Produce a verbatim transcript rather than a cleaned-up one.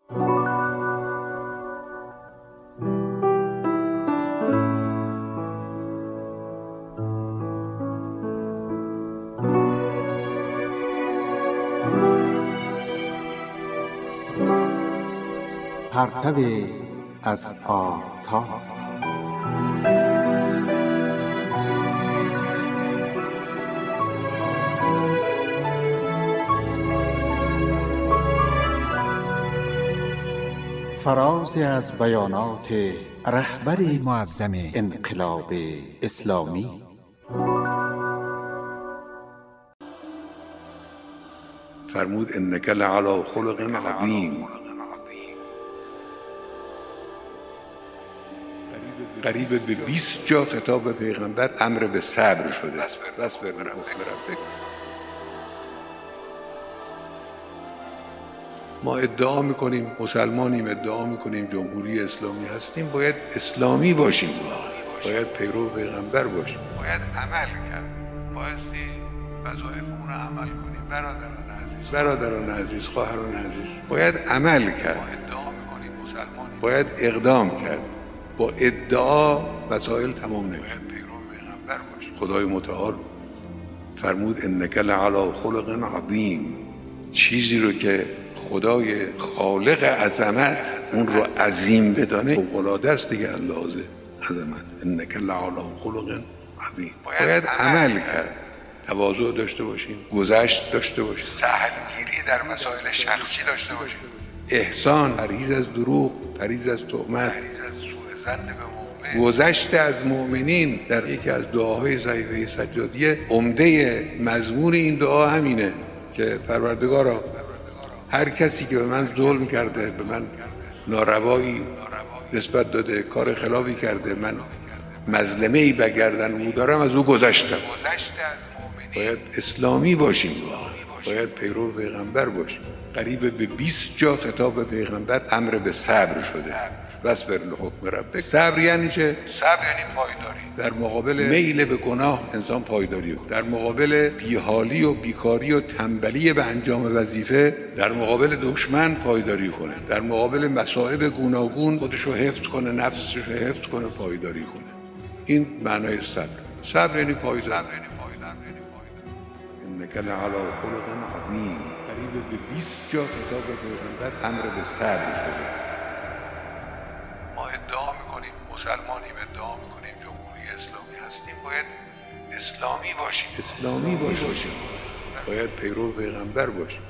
پرتو از آفتاب فرازی از بیانات رهبر معظم انقلاب اسلامی. فرمود انک لعلی خلق عظیم. قریب به بیست جا خطاب به پیغمبر امر به صبر شده. بس بر ربک. ما ادعا میکنیم مسلمانیم، ادعا میکنیم جمهوری اسلامی هستیم، باید اسلامی باشیم، باید پیرو پیغمبر باشیم، باید عمل کرد، بایستی وظایفمون رو عمل کنیم. برادران عزیز، برادران عزیز، خواهران عزیز، باید عمل کرد. ما ادعا میکنیم مسلمانیم، باید اقدام کرد. با ادعا مسائل تمام نمیشه. باید پیرو پیغمبر باشیم. خدای متعال فرمود انک لعلی خلق عظیم. چیزی رو که خدای خالق عظمت اون رو عظیم بدانه فوق‌العاده است دیگه. لازم عظمت انک لعلی خلق عظیم. باید عمل کرد، تواضع داشته باشیم، گذشت داشته باشیم، سهلگیری در مسائل شخصی داشته باشیم، احسان، پرهیز از دروغ، پرهیز از تهمت، پرهیز از سوء ظن به مؤمن، گذشت از مؤمنین. در یکی از دعاهای صحیفه سجادیه عمده مضمون این دعا همینه که پروردگارا هر کسی که به من ظلم کرده، به من ناروایی نسبت داده، کار خلافی کرده، من مظلمه ای به گردن او دارم، از او گذشتم. باید اسلامی باشیم، باید پیرو پیغمبر باشیم. قریب به بیست جا خطاب به پیغمبر امر به صبر شده. بس بر لحکم ربک. صبر یعنی چه؟ صبر یعنی پایداری. در مقابل میل به گناه انسان پایداری کنه، در مقابل بیحالی و بیکاری و تنبلی به انجام وظیفه در مقابل دشمن پایداری کنه، در مقابل مصائب گوناگون خودش رو حفظ کنه، نفسش رو حفظ کنه، پایداری کنه. این معنای صبر. صبر یعنی پایداری. انک لعلی خلق عظیم. قریب به بیست جا خطاب به پیغمبر امر به صبر شده. ما ادعا میکنیم مسلمانیم، ادعا میکنیم جمهوری اسلامی هستیم، باید اسلامی باشیم، اسلامی باشیم، باید پیرو پیغمبر باشیم.